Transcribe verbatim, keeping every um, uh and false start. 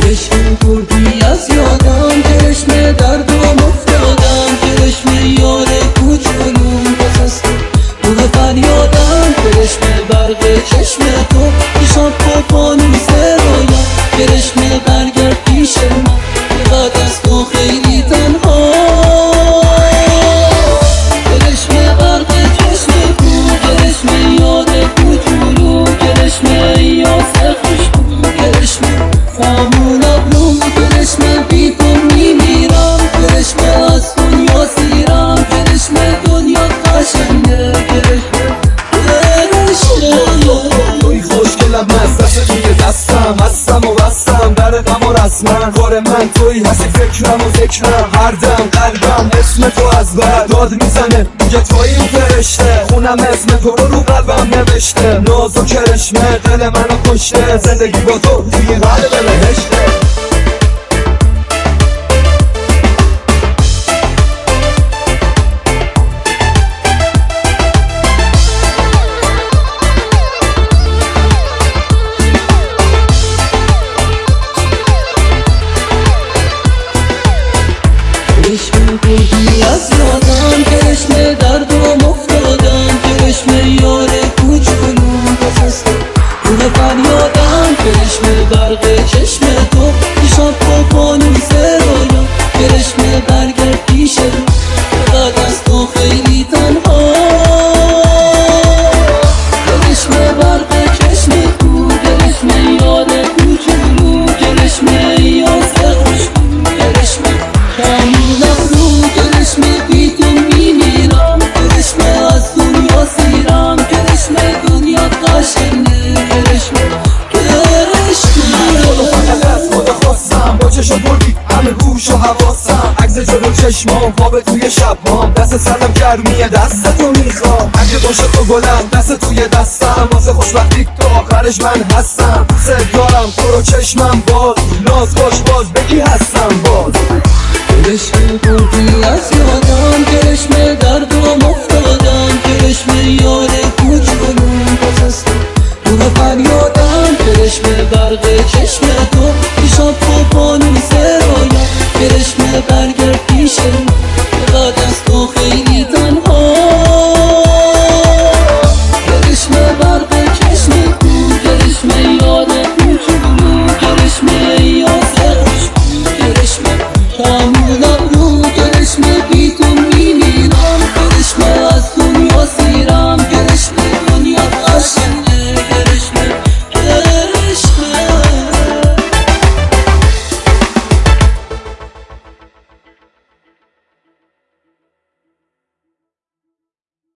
کرشمه بردی از یادم، کرشمه دردم افتادم، کرشمه یار کوچولوم بخسته روح فریادم، کرشمه برق چشم تو پیشم با فانوس رویام، کرشمه برگرد پیش من بعد از تو خیلی تنها، کرشمه برق چشم تو، کرشمه یار کوچولو، کرشمه یاسر خوشبو، کرشمه خامون ابروم، کرشمه بی تو میمیرم، کرشمه از دنیا سیرم، کرشمه دنیا قشنگه، کرشمه توی خوشگلم از دست توی دستم، هستم و بستم در غم و رسمن، کار من توی هستی فکرم و ذکرم، هر دم قلبم اسم تو از بر داد میزنه میگه توی اون فرشته، خونم اسم تو رو رو قلبم نوشته، ناز و کرشمه دل منو کشته، زندگی با تو توی قلب بهشته. کرشمه بردی از یادم، کرشمه دردم افتادم، کرشمه یار کوچولوم بخسته روح فریادم، کرشمه برق چشم تو پیشم با فانوس رویام، کرشمه برگرد پیش من بعد از تو خیلی تنها، کرشمه برق چشم تو، کرشمه یار کوچولو، کرشمه یاسر خوشبو، کرشمه خامون ابرو، کرشمه بی تو میمیرم، کرشمه از دنیا سیرم، کرشمه دنیا قشنگه، کرشمه کرشمه خدا فقط از خدا خواستم با چشم بردی همه هوش و حواسم، عکس جلو چشمام خواب توی شبام، دست سرم گرمیه دست تو میخوام، اگه باشه تو گلم دست توی دستم، واسه خوشبختی تو آخرش من هستم، دوست دارم تو رو چشمم باز، ناز باش باز بگی هستم باز. کرشمه بردی از یادم، کرشمه دردم افتادم، کرشمه یار کوچولوم بخسته روح فریادم، کرشمه برق چشم